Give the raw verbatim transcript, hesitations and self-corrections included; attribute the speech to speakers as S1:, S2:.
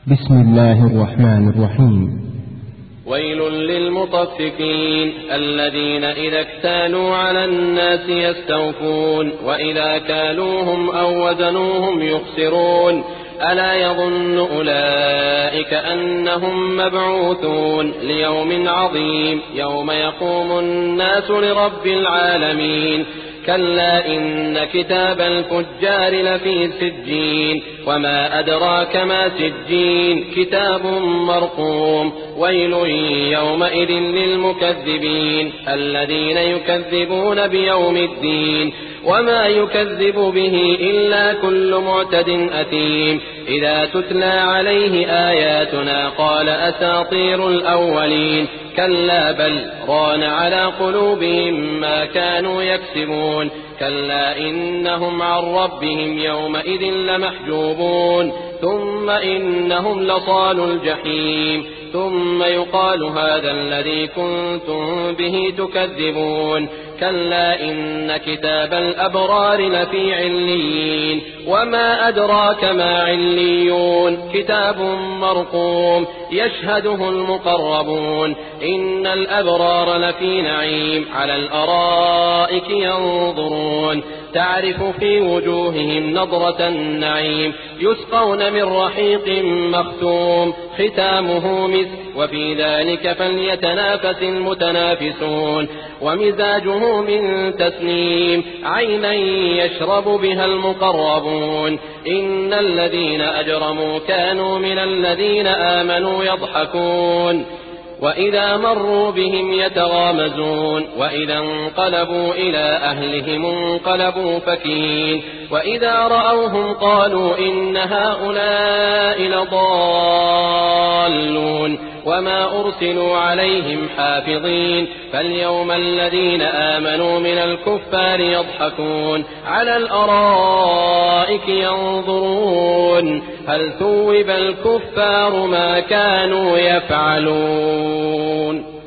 S1: بسم الله الرحمن الرحيم.
S2: ويل للمطففين الذين إذا اكتالوا على الناس يستوفون وإذا كالوهم أو وزنوهم يخسرون ألا يظن أولئك أنهم مبعوثون ليوم عظيم يوم يقوم الناس لرب العالمين كلا إن كتاب الفجار لفي سجين وما أدراك ما سجين كتاب مرقوم ويل يومئذ للمكذبين الذين يكذبون بيوم الدين وما يكذب به إلا كل معتد أثيم إذا تتلى عليه آياتنا قال أساطير الأولين كلا بل ران على قلوبهم ما كانوا يكسبون كلا إنهم عن ربهم يومئذ لمحجوبون ثم إنهم لصالوا الجحيم ثم يقال هذا الذي كنتم به تكذبون كلا إن كتاب الأبرار لفي عليين وما أدراك ما عليون كتاب مرقوم يشهده المقربون إن الأبرار لفي نعيم على الأرائك ينظرون تعرف في وجوههم نضرة النعيم يسقون من رحيق مختوم ختامه مسك وفي ذلك فليتنافس المتنافسون ومزاجه من تسنيم عينا يشرب بها المقربون إن الذين أجرموا كانوا من الذين آمنوا يضحكون وإذا مروا بهم يتغامزون وإذا انقلبوا إلى أهلهم انقلبوا فكين وإذا رأوهم قالوا إن هؤلاء لضالون وما أرسلوا عليهم حافظين فاليوم الذين آمنوا من الكفار يضحكون على الأرائك ينظرون هل ثوب الكفار ما كانوا يفعلون.